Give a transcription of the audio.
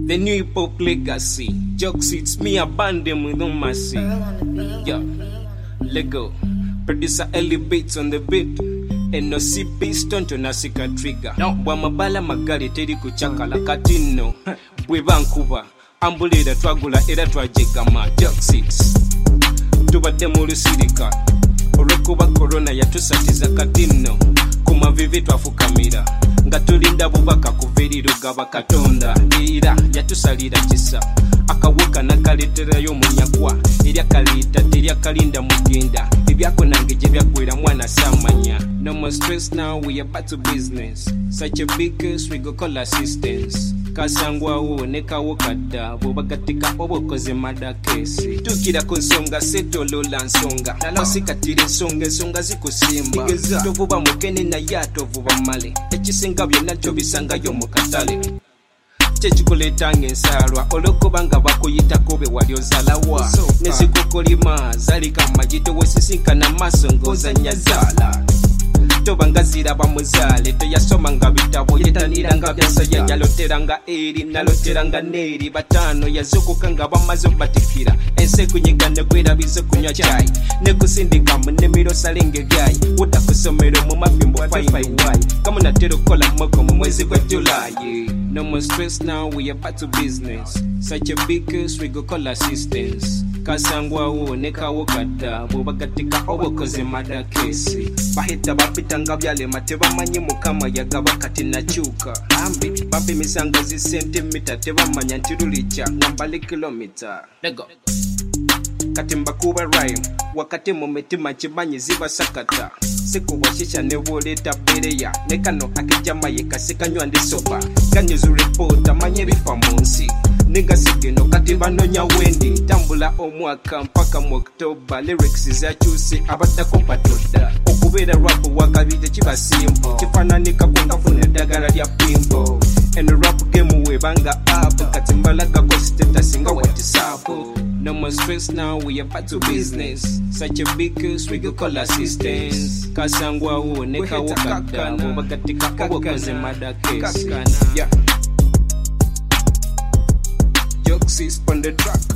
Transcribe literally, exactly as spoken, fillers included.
The new hip hop legacy. Jokes, it's me, abandon with no mercy. Yeah, let go. Producer Ellie Beats on the beat. And no C piston to nasika trigger. No, Wamabala Magali Teddy Kuchakala Katino. We Vancouver. Ambulida Twagula Eda Twajegama. Jokes. Tuba Demolu Sidika. Orekuba Corona Yatusatiza Katino. Kuma vivi twafukamira. Nga tulinda bubaka kuveri rugaba katonda era yatusalira kisa akawuka nakaleeterayo munyagwa erya kalita terya kalinda mugenda ebyako nange gye byaggwera mwana samanya. No more stress now, we are back to business. Such a big case, we go call assistance. Kasangwawo ne kawo kadda bwobagatika obukoze mada kesi tukira ku nsonga setolola nsonga nasikatira ensonga ensonga zikusimba tovuba mukene naye atovuba male ekisinga byonna kyo bisangayo mu katale kyekikuleetanga ensalwa olwokuba nga bakuyitako be wali ozalawa nezikukolima zalika mumagito wesisinkana maaso ng'ozanya zaala tobanga ziraba muzaale teyasoma nga bitabo yetaniranga byasaya yaloteranga eri naloteranga neeri bataano yazukuka nga bamaze obatikira ensi kunyiga ne kwerabiza kunywa cyayi ne kusindika mu nnimiro salinga ebyayi utakusomero mu mafimbo fayiwayi kamunatera okukola moko mu mwezi gwa julayi. No more stress now, we are back to business. Such a big case, we go call assistance. Kasangwawo ne kawo kadda bwobagatika obukoze mada kesi bahita bapitanga byalema tebamanyi mukama yagaba kati nakyuka ambi bapi misanga zi sentimita tebamanya nti lulicha ngambali kilomita lego kati mbakuba rhyme wakati mu mitima kimanyi ziba sakata sikubwashisha ne boleta bereya ne kano akijama yekasikanywa ndi sopa kanyuzu report amanye bifa munsi Nigga sigeno kati banonya wendi tambula omwaka mpaka mu October lyrics zakyuse abadda kompatoda okubera rap wakabije kiba simple kifananika kungafuna eddagala lya pimple and rap game webanga up kati mbalaga ko status nga WhatsApp. No more stress now, we are back to business. Such a big case, we go call assistance. Kasangwawo ne kawo kadda bwobagatika obukoze mada case. Yeah. Jokes is on the track.